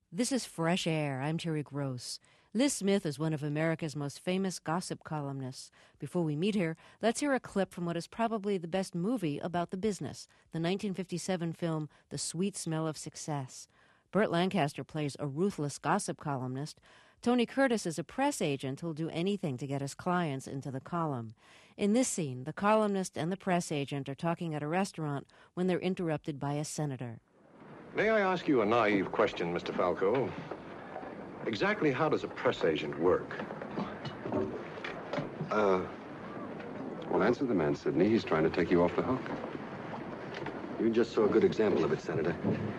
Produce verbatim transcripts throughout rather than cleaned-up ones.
This is Fresh Air. I'm Terry Gross. Liz Smith is one of America's most famous gossip columnists. Before we meet her, let's hear a clip from what is probably the best movie about the business, the nineteen fifty-seven film The Sweet Smell of Success. Burt Lancaster plays a ruthless gossip columnist. Tony Curtis is a press agent who'll do anything to get his clients into the column. In this scene, the columnist and the press agent are talking at a restaurant when they're interrupted by a senator. May I ask you a naive question, Mister Falco? Exactly how does a press agent work? Uh, well, answer the man, Sidney. He's trying to take you off the hook. You just saw a good example of it, Senator.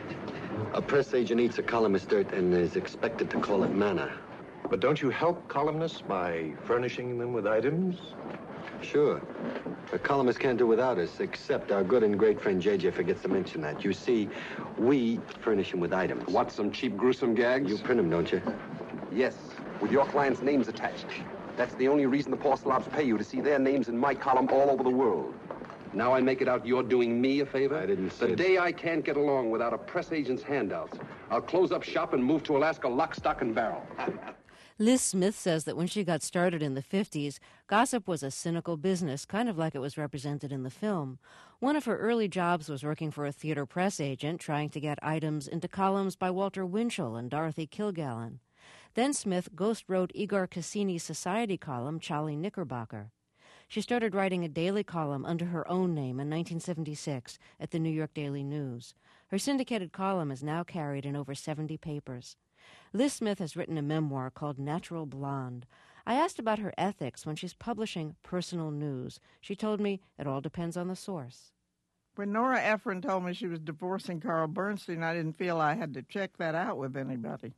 A press agent eats a columnist dirt and is expected to call it manna. But don't you help columnists by furnishing them with items? Sure. A columnist can't do without us, except our good and great friend J J forgets to mention that. You see, we furnish him with items. What, some cheap, gruesome gags? You print them, don't you? Yes, with your clients' names attached. That's the only reason the poor slobs pay you, to see their names in my column all over the world. Now I make it out you're doing me a favor? I didn't say The it. day I can't get along without a press agent's handouts, I'll close up shop and move to Alaska lock, stock, and barrel. Liz Smith says that when she got started in the fifties, gossip was a cynical business, kind of like it was represented in the film. One of her early jobs was working for a theater press agent, trying to get items into columns by Walter Winchell and Dorothy Kilgallen. Then Smith ghost-wrote Igor Cassini's society column, Charlie Knickerbocker. She started writing a daily column under her own name in nineteen seventy-six at the New York Daily News. Her syndicated column is now carried in over seventy papers. Liz Smith has written a memoir called Natural Blonde. I asked about her ethics when she's publishing personal news. She told me it all depends on the source. When Nora Ephron told me she was divorcing Carl Bernstein, I didn't feel I had to check that out with anybody.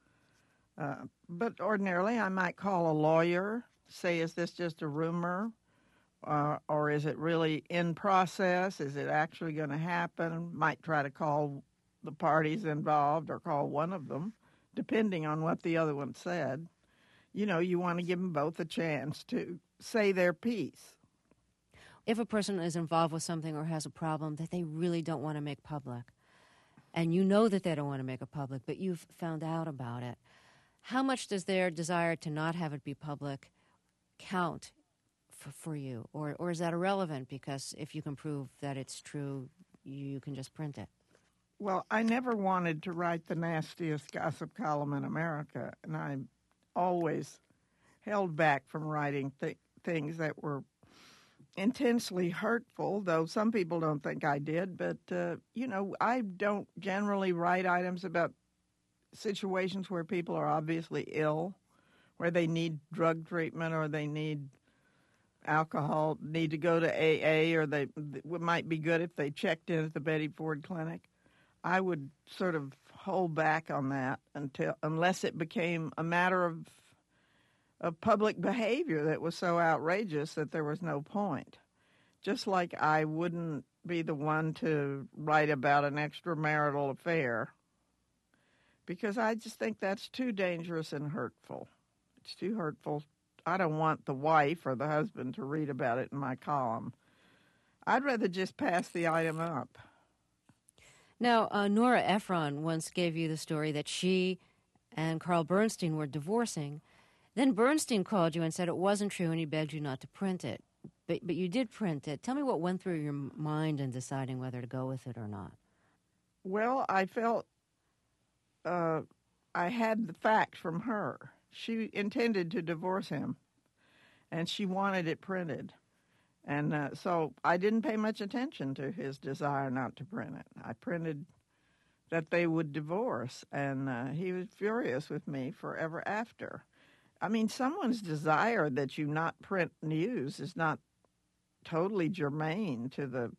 Uh, but ordinarily, I might call a lawyer, say, is this just a rumor? Uh, or is it really in process? Is it actually going to happen? Might try to call the parties involved or call one of them, depending on what the other one said. You know, you want to give them both a chance to say their piece. If a person is involved with something or has a problem that they really don't want to make public, and you know that they don't want to make it public, but you've found out about it, how much does their desire to not have it be public count for, for you? Or, or is that irrelevant because if you can prove that it's true, you can just print it? Well, I never wanted to write the nastiest gossip column in America, and I always held back from writing th- things that were intensely hurtful, though some people don't think I did. But, uh, you know, I don't generally write items about situations where people are obviously ill, where they need drug treatment or they need alcohol, need to go to A A, or they it might be good if they checked in at the Betty Ford Clinic. I would sort of hold back on that until unless it became a matter of of public behavior that was so outrageous that there was no point. Just like I wouldn't be the one to write about an extramarital affair, because I just think that's too dangerous and hurtful. It's too hurtful. I don't want the wife or the husband to read about it in my column. I'd rather just pass the item up. Now, uh, Nora Ephron once gave you the story that she and Carl Bernstein were divorcing. Then Bernstein called you and said it wasn't true, and he begged you not to print it. But but you did print it. Tell me what went through your mind in deciding whether to go with it or not. Well, I felt uh, I had the facts from her. She intended to divorce him, and she wanted it printed. And uh, so I didn't pay much attention to his desire not to print it. I printed that they would divorce, and uh, he was furious with me forever after. I mean, someone's desire that you not print news is not totally germane to the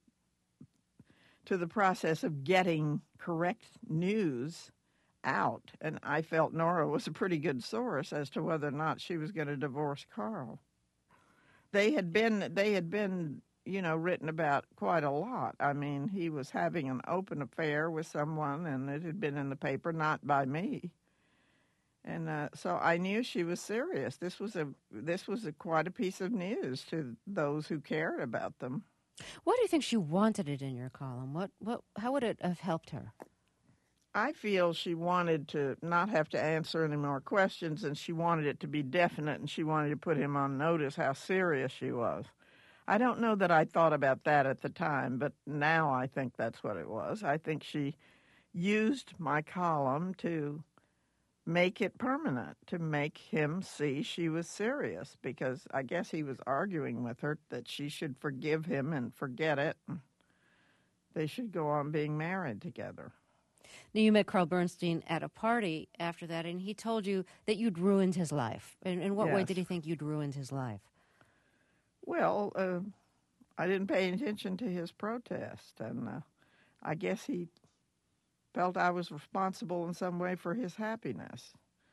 to the process of getting correct news out. And I felt Nora was a pretty good source as to whether or not she was going to divorce Carl. They had been, they had been, you know, written about quite a lot. I mean, he was having an open affair with someone, and it had been in the paper, not by me. And uh, so I knew she was serious. This was a this was a, quite a piece of news to those who cared about them. Why do you think she wanted it in your column? What what? How would it have helped her? I feel she wanted to not have to answer any more questions, and she wanted it to be definite, and she wanted to put him on notice how serious she was. I don't know that I thought about that at the time, but now I think that's what it was. I think she used my column to make it permanent, to make him see she was serious, because I guess he was arguing with her that she should forgive him and forget it. They should go on being married together. Now, you met Carl Bernstein at a party after that, and he told you that you'd ruined his life. In, in what Yes. way did he think you'd ruined his life? Well, uh, I didn't pay attention to his protest, and uh, I guess he felt I was responsible in some way for his happiness.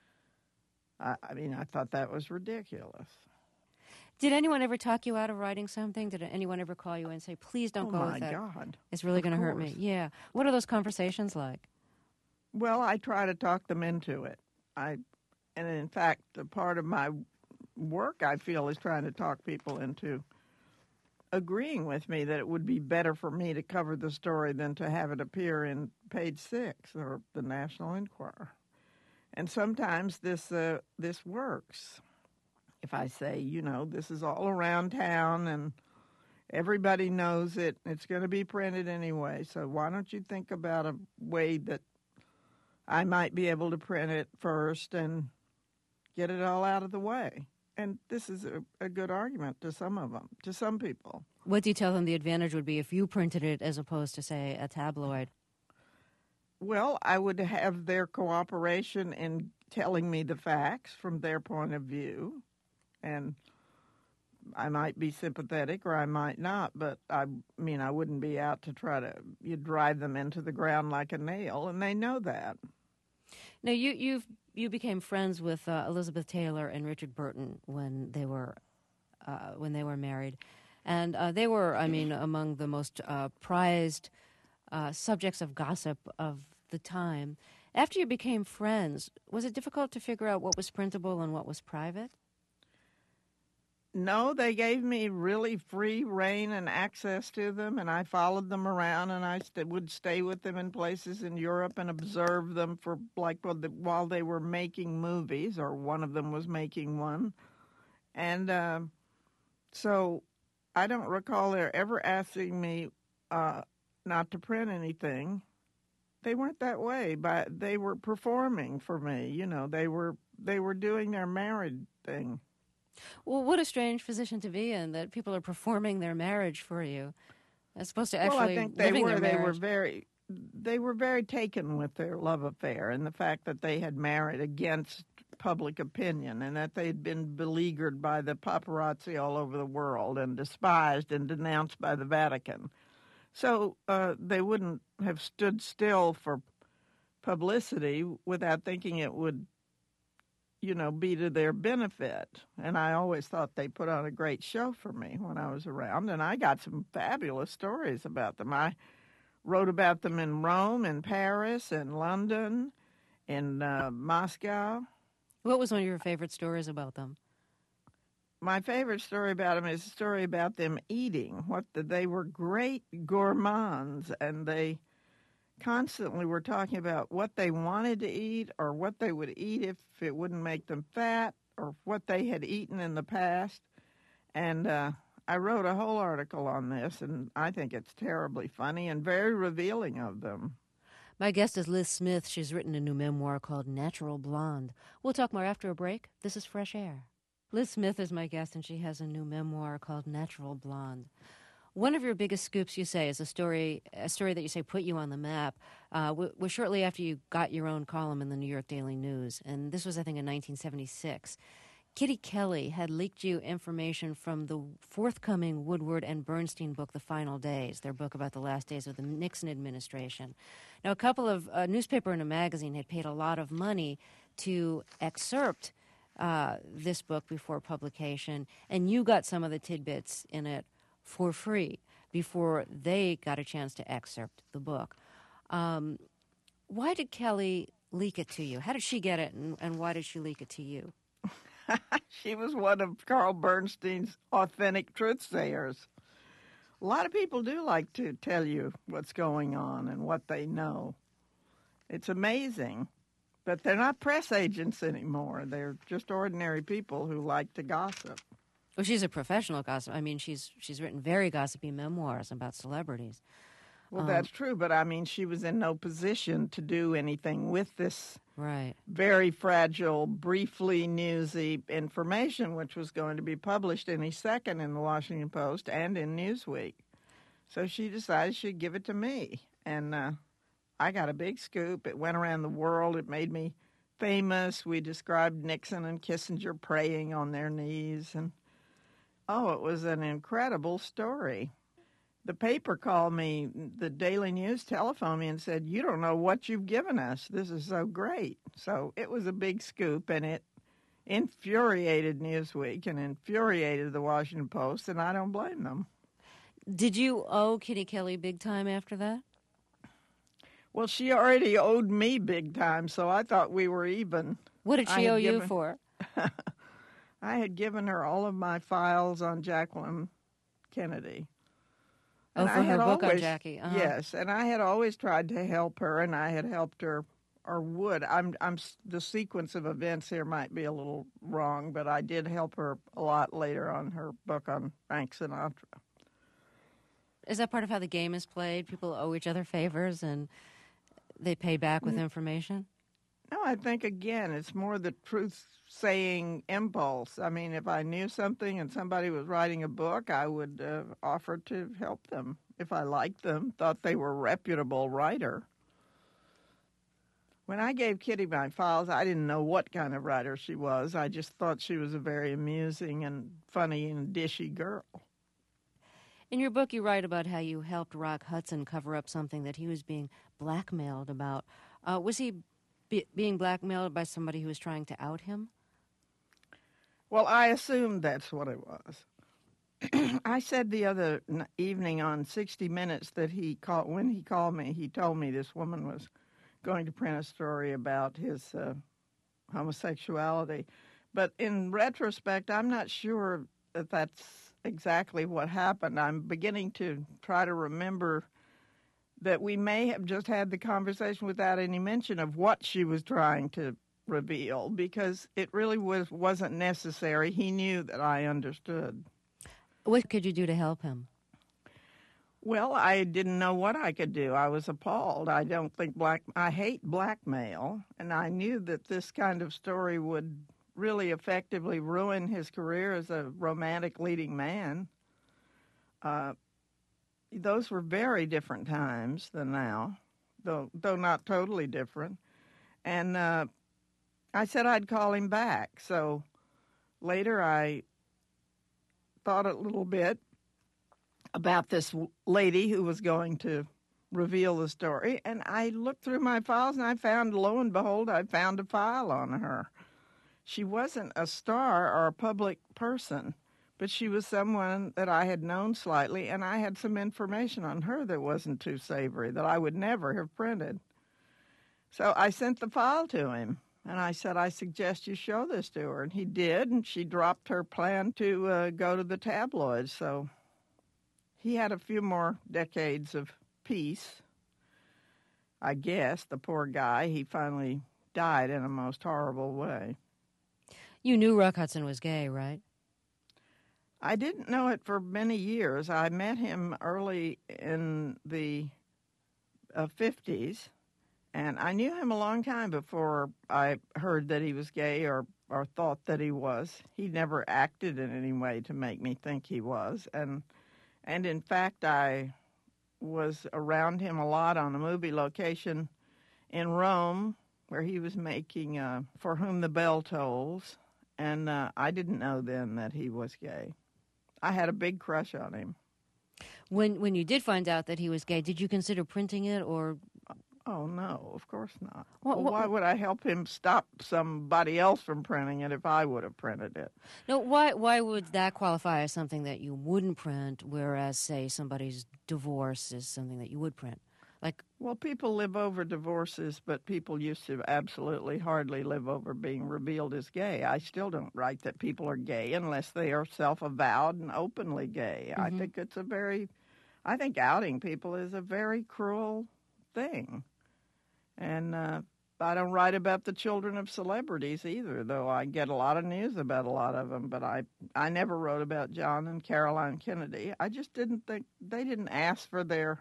I, I mean, I thought that was ridiculous. Did anyone ever talk you out of writing something? Did anyone ever call you and say, please don't oh, go my with that? God. It's really Of going to hurt me. course. Yeah. What are those conversations like? Well, I try to talk them into it. I, and in fact, a part of my work, I feel, is trying to talk people into agreeing with me that it would be better for me to cover the story than to have it appear in page six or the National Enquirer. And sometimes this uh, this works. If I say, you know, this is all around town and everybody knows it, it's going to be printed anyway, so why don't you think about a way that I might be able to print it first and get it all out of the way. And this is a, a good argument to some of them, to some people. What do you tell them the advantage would be if you printed it as opposed to, say, a tabloid? Well, I would have their cooperation in telling me the facts from their point of view. And I might be sympathetic or I might not, but I mean, I wouldn't be out to try to you drive them into the ground like a nail, and they know that. Now, you you've you became friends with uh, Elizabeth Taylor and Richard Burton when they were uh, when they were married, and uh, they were, I mean, among the most uh, prized uh, subjects of gossip of the time. After you became friends, was it difficult to figure out what was printable and what was private? No, they gave me really free reign and access to them, and I followed them around, and I st- would stay with them in places in Europe and observe them for, like, while, the, while they were making movies, or one of them was making one. And uh, so I don't recall their ever asking me uh, not to print anything. They weren't that way, but they were performing for me. You know, they were they were doing their married thing. Well, what a strange position to be in, that people are performing their marriage for you, as opposed to actually well, I think they living were. their They marriage. were very, they were very taken with their love affair and the fact that they had married against public opinion and that they had been beleaguered by the paparazzi all over the world and despised and denounced by the Vatican. So uh, they wouldn't have stood still for publicity without thinking it would, you know, be to their benefit. And I always thought they put on a great show for me when I was around, and I got some fabulous stories about them. I wrote about them in Rome, in Paris, in London, in uh, Moscow. What was one of your favorite stories about them? My favorite story about them is a story about them eating. What the, they were great gourmands, and they constantly were talking about what they wanted to eat or what they would eat if it wouldn't make them fat or what they had eaten in the past. And uh, I wrote a whole article on this, and I think it's terribly funny and very revealing of them. My guest is Liz Smith. She's written a new memoir called Natural Blonde. We'll talk more after a break. This is Fresh Air. Liz Smith is my guest, and she has a new memoir called Natural Blonde. One of your biggest scoops, you say, is a story a story that you say put you on the map, uh, was shortly after you got your own column in the New York Daily News. And this was, I think, in nineteen seventy-six. Kitty Kelley had leaked you information from the forthcoming Woodward and Bernstein book, The Final Days, their book about the last days of the Nixon administration. Now, a couple of a newspaper and a magazine had paid a lot of money to excerpt uh, this book before publication, and you got some of the tidbits in it for free before they got a chance to excerpt the book. Um, why did Kelley leak it to you? How did she get it, and, and why did she leak it to you? She was one of Carl Bernstein's authentic truth sayers. A lot of people do like to tell you what's going on and what they know. It's amazing. But they're not press agents anymore. They're just ordinary people who like to gossip. Well, she's a professional gossip. I mean, she's she's written very gossipy memoirs about celebrities. Well, Um, that's true, but I mean, she was in no position to do anything with this Right. very fragile, briefly newsy information, which was going to be published any second in the Washington Post and in Newsweek. So she decided she'd give it to me, and uh, I got a big scoop. It went around the world. It made me famous. We described Nixon and Kissinger praying on their knees, and oh, it was an incredible story. The paper called me, the Daily News telephoned me and said, "You don't know what you've given us. This is so great." So it was a big scoop, and it infuriated Newsweek and infuriated the Washington Post, and I don't blame them. Did you owe Kitty Kelly big time after that? Well, she already owed me big time, so I thought we were even. What did I she had owe you given- for? I had given her all of my files on Jacqueline Kennedy. Oh, And for I her had book on always- Jackie. Uh-huh. Yes, and I had always tried to help her, and I had helped her, or would. I'm, I'm. The sequence of events here might be a little wrong, but I did help her a lot later on her book on Frank Sinatra. Is that part of how the game is played? People owe each other favors and they pay back with information? No, I think, again, it's more the truth-saying impulse. I mean, if I knew something and somebody was writing a book, I would uh, offer to help them if I liked them, thought they were a reputable writer. When I gave Kitty my files, I didn't know what kind of writer she was. I just thought she was a very amusing and funny and dishy girl. In your book, you write about how you helped Rock Hudson cover up something that he was being blackmailed about. Uh, was he be- being blackmailed by somebody who was trying to out him? Well, I assumed that's what it was. I said the other n- evening on sixty minutes that he called, when he called me, he told me this woman was going to print a story about his uh, homosexuality. But in retrospect, I'm not sure that that's exactly what happened. I'm beginning to try to remember that we may have just had the conversation without any mention of what she was trying to reveal, because it really was, wasn't necessary. He knew that I understood. What could you do to help him? Well, I didn't know what I could do. I was appalled. I don't think black, I hate blackmail, and I knew that this kind of story would really effectively ruin his career as a romantic leading man. Uh, those were very different times than now, though though not totally different. And uh, I said I'd call him back. So later I thought a little bit about this lady who was going to reveal the story, and I looked through my files, and I found, lo and behold, I found a file on her. She wasn't a star or a public person, but she was someone that I had known slightly, and I had some information on her that wasn't too savory, that I would never have printed. So I sent the file to him, and I said, I suggest you show this to her. And he did, and she dropped her plan to uh, go to the tabloids. So he had a few more decades of peace, I guess, the poor guy. He finally died in a most horrible way. You knew Rock Hudson was gay, right? I didn't know it for many years. I met him early in the uh, fifties, and I knew him a long time before I heard that he was gay or, or thought that he was. He never acted in any way to make me think he was. And, and in fact, I was around him a lot on a movie location in Rome where he was making uh, For Whom the Bell Tolls. And uh, I didn't know then that he was gay. I had a big crush on him. When when you did find out that he was gay, did you consider printing it, or? Oh, no, of course not. What- well, what- why would I help him stop somebody else from printing it if I would have printed it? No, why why would that qualify as something that you wouldn't print, whereas, say, somebody's divorce is something that you would print? Like, Well, people live over divorces, but people used to absolutely hardly live over being revealed as gay. I still don't write that people are gay unless they are self-avowed and openly gay. I Mhm. think it's a very, I think outing people is a very cruel thing. And uh, I don't write about the children of celebrities either, though I get a lot of news about a lot of them. But I, I never wrote about John and Caroline Kennedy. I just didn't think, they didn't ask for their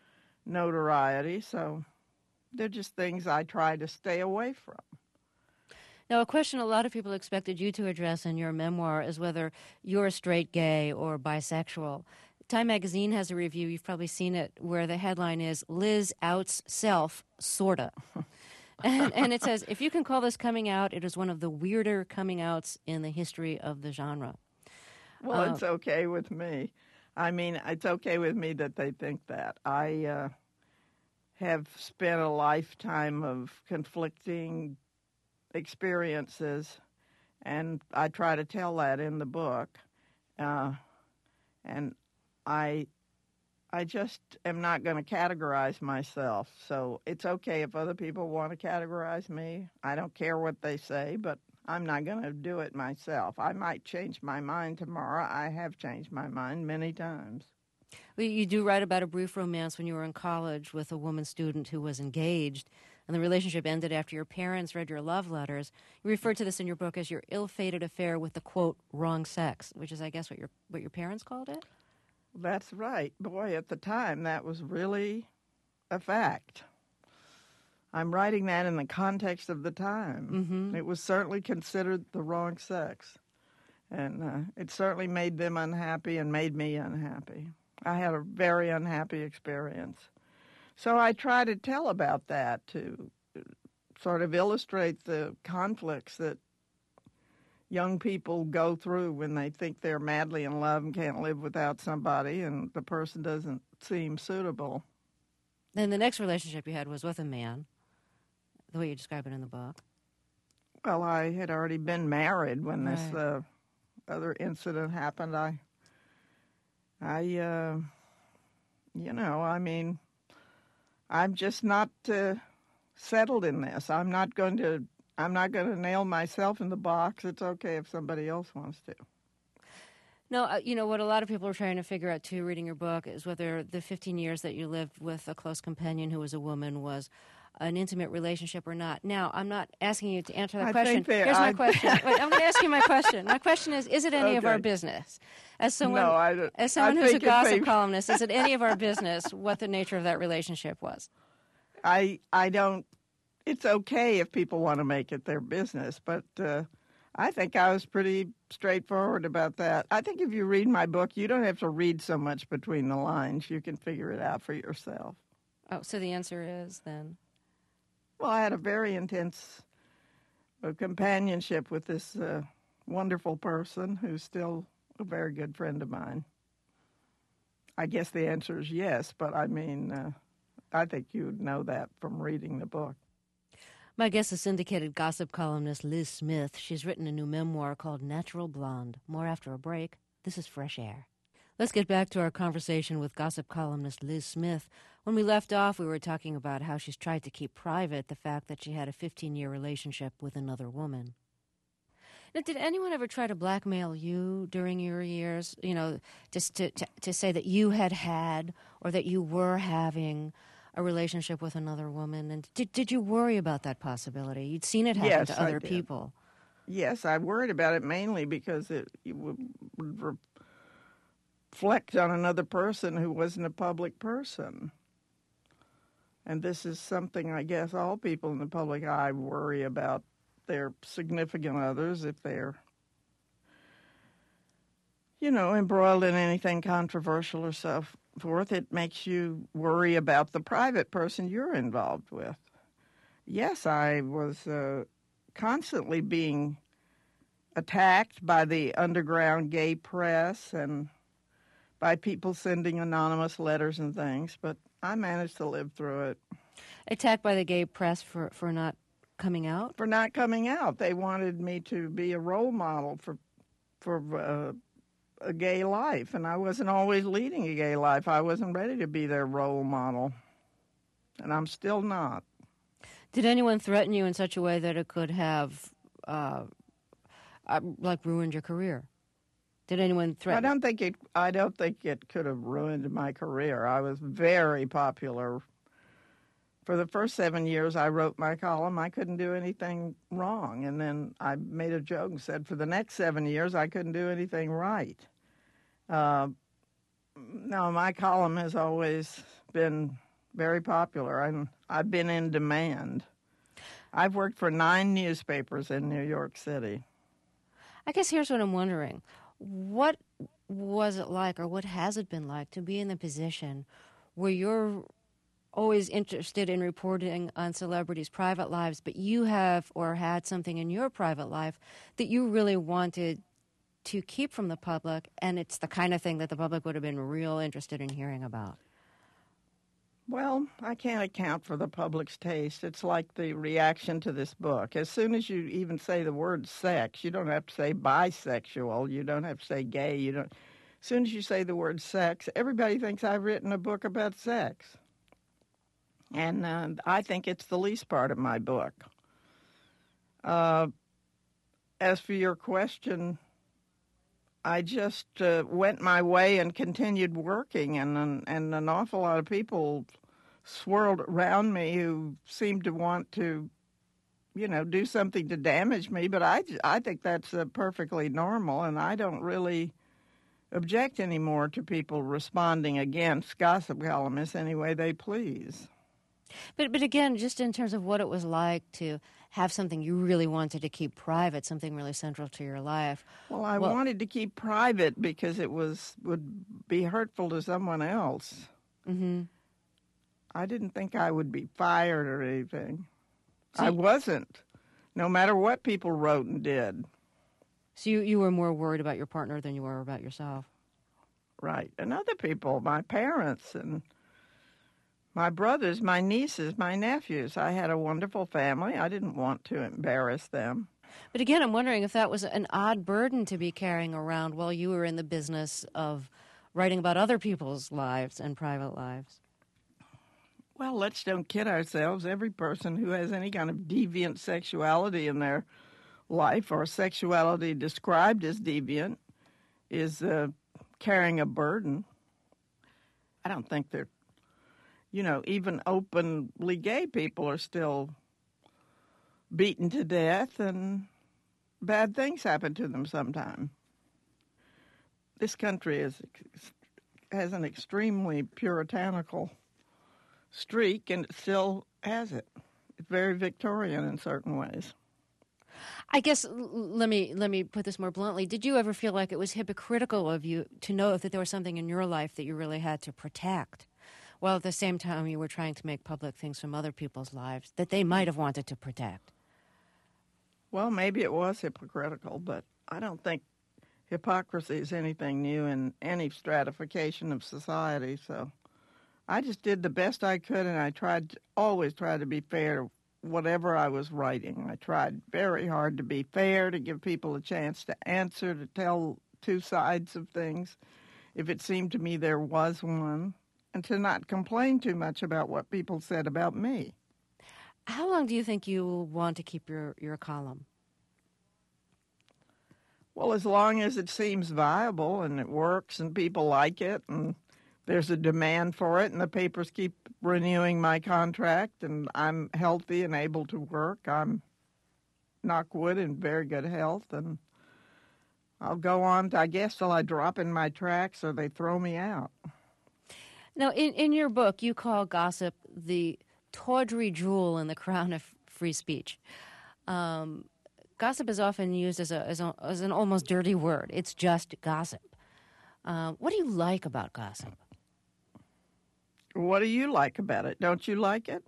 notoriety, so they're just things I try to stay away from. Now, a question a lot of people expected you to address in your memoir is whether you're straight, gay, or bisexual. Time magazine has a review, you've probably seen it, where the headline is, Liz outs self, sorta. and, and it says, if you can call this coming out, it is one of the weirder coming outs in the history of the genre. Well, uh, it's okay with me. I mean, it's okay with me that they think that. I uh, have spent a lifetime of conflicting experiences, and I try to tell that in the book. Uh, and I I just am not going to categorize myself. So it's okay if other people want to categorize me. I don't care what they say, but I'm not going to do it myself. I might change my mind tomorrow. I have changed my mind many times. Well, you do write about a brief romance when you were in college with a woman student who was engaged, and the relationship ended after your parents read your love letters. You referred to this in your book as your ill-fated affair with the, quote, wrong sex, which is, I guess, what your what your parents called it? That's right. Boy, at the time, that was really a fact. I'm writing that in the context of the time. Mm-hmm. It was certainly considered the wrong sex. And uh, it certainly made them unhappy and made me unhappy. I had a very unhappy experience. So I try to tell about that to sort of illustrate the conflicts that young people go through when they think they're madly in love and can't live without somebody and the person doesn't seem suitable. Then the next relationship you had was with a man, the way you describe it in the book. Well, I had already been married when Right. this uh, other incident happened. I, I, uh, you know, I mean, I'm just not uh, settled in this. I'm not going to. I'm not going to nail myself in the box. It's okay if somebody else wants to. No, uh, you know, what a lot of people are trying to figure out, too, reading your book, is whether the fifteen years that you lived with a close companion who was a woman was an intimate relationship or not. Now, I'm not asking you to answer that I question. think they- Here's my I- question. Wait, I'm going to ask you my question. My question is, is it any of our Okay. business? As someone, No, I don't- as someone I who's a think if gossip they- columnist, is it any of our business what the nature of that relationship was? I I don't. It's okay if people want to make it their business, but uh, I think I was pretty straightforward about that. I think if you read my book, you don't have to read so much between the lines. You can figure it out for yourself. Oh, so the answer is then? Well, I had a very intense uh, companionship with this uh, wonderful person who's still a very good friend of mine. I guess the answer is yes, but I mean, uh, I think you would know that from reading the book. My guest is syndicated gossip columnist Liz Smith. She's written a new memoir called Natural Blonde. More after a break. This is Fresh Air. Let's get back to our conversation with gossip columnist Liz Smith. When we left off, we were talking about how she's tried to keep private the fact that she had a fifteen-year relationship with another woman. Now, did anyone ever try to blackmail you during your years, you know, just to, to, to say that you had had or that you were having a relationship with another woman? And did did you worry about that possibility? You'd seen it happen Yes, to I other did. people. Yes, I worried about it mainly because it, it would, would reflect on another person who wasn't a public person. And this is something I guess all people in the public eye worry about their significant others if they're, you know, embroiled in anything controversial or so forth. It makes you worry about the private person you're involved with. Yes, I was uh, constantly being attacked by the underground gay press and by people sending anonymous letters and things, but I managed to live through it. Attacked by the gay press for, for not coming out? For not coming out. They wanted me to be a role model for for uh, a gay life, and I wasn't always leading a gay life. I wasn't ready to be their role model, and I'm still not. Did anyone threaten you in such a way that it could have, uh, uh, like, ruined your career? Did anyone I threaten? don't think it. I don't think it could have ruined my career. I was very popular for the first seven years I wrote my column, I couldn't do anything wrong. And then I made a joke and said, for the next seven years, I couldn't do anything right. Uh, no, my column has always been very popular, and I've been in demand. I've worked for nine newspapers in New York City. I guess here's what I'm wondering. What was it like, or what has it been like, to be in the position where you're always interested in reporting on celebrities' private lives, but you have or had something in your private life that you really wanted to keep from the public, and it's the kind of thing that the public would have been real interested in hearing about? Well, I can't account for the public's taste. It's like the reaction to this book. As soon as you even say the word sex, you don't have to say bisexual, you don't have to say gay, you don't. As soon as you say the word sex, everybody thinks I've written a book about sex. And uh, I think it's the least part of my book. Uh, as for your question, I just uh, went my way and continued working, and, and and an awful lot of people swirled around me who seemed to want to, you know, do something to damage me. But I, I think that's uh, perfectly normal, and I don't really object anymore to people responding against gossip columnists any way they please. But but again, just in terms of what it was like to have something you really wanted to keep private, something really central to your life. Well, I well, wanted to keep private because it was would be hurtful to someone else. Mm-hmm. I didn't think I would be fired or anything. So I you, wasn't, no matter what people wrote and did. So you, you were more worried about your partner than you were about yourself. Right. And other people, my parents and my brothers, my nieces, my nephews. I had a wonderful family. I didn't want to embarrass them. But again, I'm wondering if that was an odd burden to be carrying around while you were in the business of writing about other people's lives and private lives. Well, let's don't kid ourselves. Every person who has any kind of deviant sexuality in their life, or sexuality described as deviant, is uh, carrying a burden. I don't think they're, you know, even openly gay people are still beaten to death, and bad things happen to them sometime. This country is has an extremely puritanical streak, and it still has it. It's very Victorian in certain ways. I guess l- let me let me put this more bluntly. Did you ever feel like it was hypocritical of you to know that there was something in your life that you really had to protect, while at the same time you were trying to make public things from other people's lives that they might have wanted to protect? Well, maybe it was hypocritical, but I don't think hypocrisy is anything new in any stratification of society, so I just did the best I could, and I tried to, always tried to be fair to whatever I was writing. I tried very hard to be fair, to give people a chance to answer, to tell two sides of things, if it seemed to me there was one, and to not complain too much about what people said about me. How long do you think you will want to keep your, your column? Well, as long as it seems viable and it works and people like it and there's a demand for it and the papers keep renewing my contract and I'm healthy and able to work, I'm, knock wood, in very good health, and I'll go on, I guess, till I drop in my tracks or they throw me out. Now, in, in your book, you call gossip the tawdry jewel in the crown of free speech. Um, gossip is often used as, a, as, a, as an almost dirty word. It's just gossip. Uh, what do you like about gossip? What do you like about it? Don't you like it?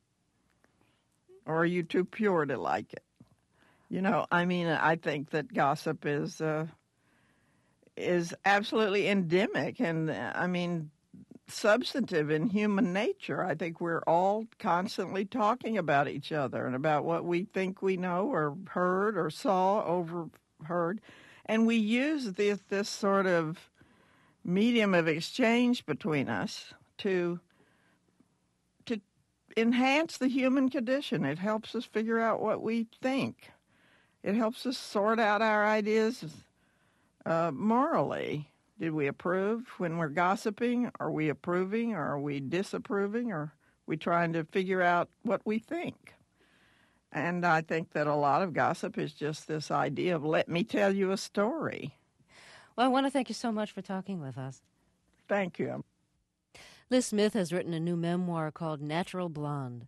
Or are you too pure to like it? You know, I mean, I think that gossip is uh, is absolutely endemic and, I mean, substantive in human nature. I think we're all constantly talking about each other and about what we think we know or heard or saw, overheard. And we use this, this sort of medium of exchange between us to to enhance the human condition. It helps us figure out what we think. It helps us sort out our ideas uh, morally. Did we approve when we're gossiping? Are we approving, or are we disapproving, or We're trying to figure out what we think. And I think that a lot of gossip is just this idea of let me tell you a story. Well, I want to thank you so much for talking with us. Thank you. Liz Smith has written a new memoir called Natural Blonde.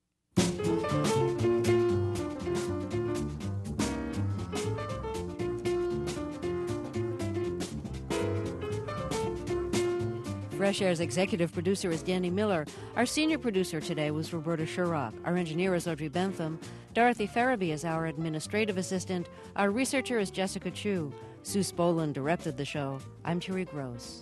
Fresh Air's executive producer is Danny Miller. Our senior producer today was Roberta Shurrock. Our engineer is Audrey Bentham. Dorothy Farabee is our administrative assistant. Our researcher is Jessica Chu. Sue Spolin directed the show. I'm Terry Gross.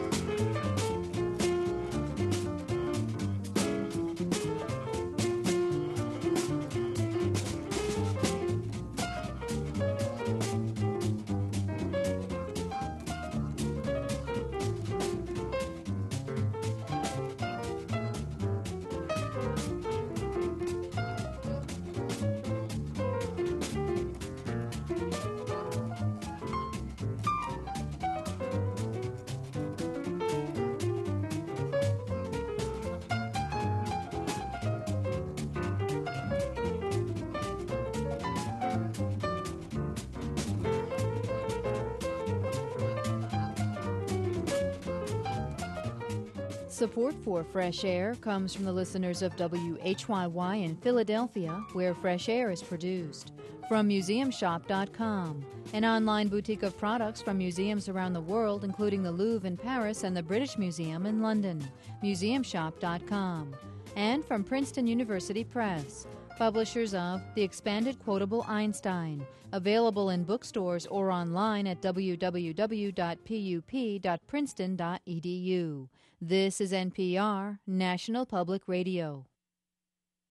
Support for Fresh Air comes from the listeners of W H Y Y in Philadelphia, where Fresh Air is produced. From museum shop dot com, an online boutique of products from museums around the world, including the Louvre in Paris and the British Museum in London. museum shop dot com. And from Princeton University Press, publishers of The Expanded Quotable Einstein, available in bookstores or online at w w w dot p u p dot princeton dot e d u. This is N P R, National Public Radio.